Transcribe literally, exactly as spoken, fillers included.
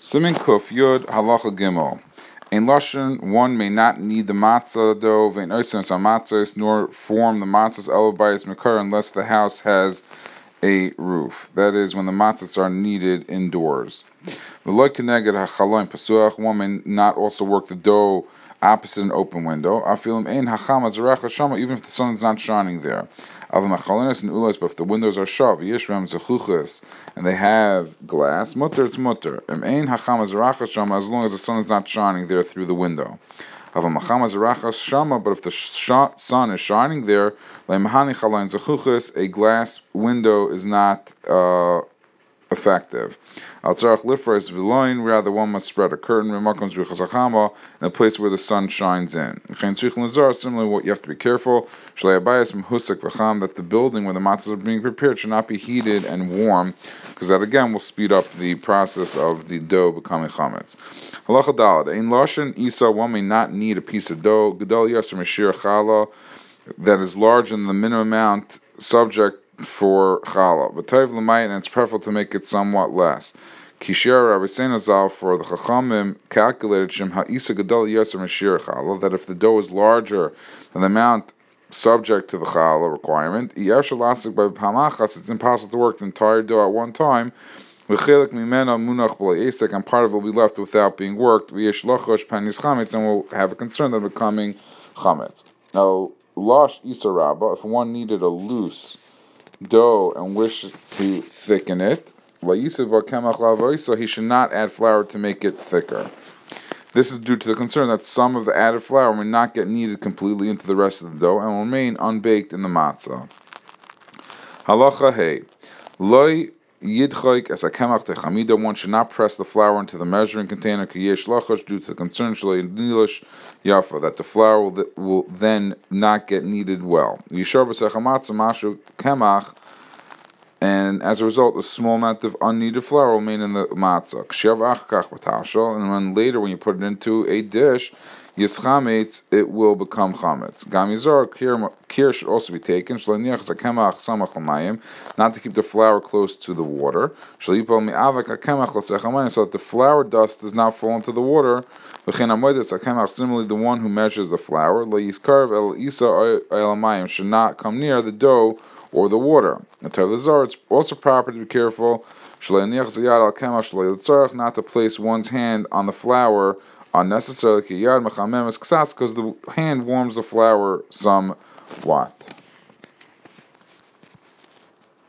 Simin Kuf Yud Halacha Gimel. In Lashon, one may not knead the matzah dough, vein oisenos hamatzos, nor form the matzahs elabayis mekar unless the house has a roof. That is, when the matzahs are kneaded indoors. V'lo keneged hachaloim pasuach. One may not also work the dough opposite an open window. Afilim ein hachama zarecha shama, even if the sun is not shining there. Avim hachalonis and ulas, but if the windows are shav, yishram zechuchas, and they have glass, mutter it's mutter. Im ein hachama zarecha shama, as long as the sun is not shining there through the window. Avim hachama zarecha shama, but if the sh- sun is shining there, leimahani chalain zechuchas, a glass window is not uh, effective. Al tzarach lifras v'loin, rather one must spread a curtain in a place where the sun shines in. Similarly, what you have to be careful that the building where the matzahs are being prepared should not be heated and warm, because that again will speed up the process of the dough becoming chametz. Halacha daled. In lashon isa, one may not need a piece of dough gedol yasser mashir challah that is larger than the minimum amount subject for challah, but tayv l'mayit, and it's preferable to make it somewhat less. Kishir Rabbi Seinazal, for the Chachamim calculated shem ha'isa gadol yasser mashir challah, that if the dough is larger than the amount subject to the challah requirement, yashal lasik by pamachas, it's impossible to work the entire dough at one time. V'chelik mimena munach b'lei esek, and part of it will be left without being worked. V'yesh lachosh panis chametz, and we'll have a concern of becoming chametz. Now, lash isa rabba, if one needed a loose dough and wished to thicken it, he should not add flour to make it thicker. This is due to the concern that some of the added flour may not get kneaded completely into the rest of the dough and will remain unbaked in the matzah. Halacha hey, loy yidchoik as a kemach techamida, one should not press the flour into the measuring container kiyesh lachosh, due to the concern shalei nilish yafa, that the flour will, th- will then not get kneaded well. Yishar b'sechamatza mashu kemach, and as a result, a small amount of unkneaded flour will remain in the matzah. And when later, when you put it into a dish, yischametz, it will become chametz. Gamizar, care should also be taken, not to keep the flour close to the water, so that the flour dust does not fall into the water. Similarly, the one who measures the flour should not come near the dough or the water. It's also proper to be careful not to place one's hand on the flour unnecessarily, because the hand warms the flour somewhat.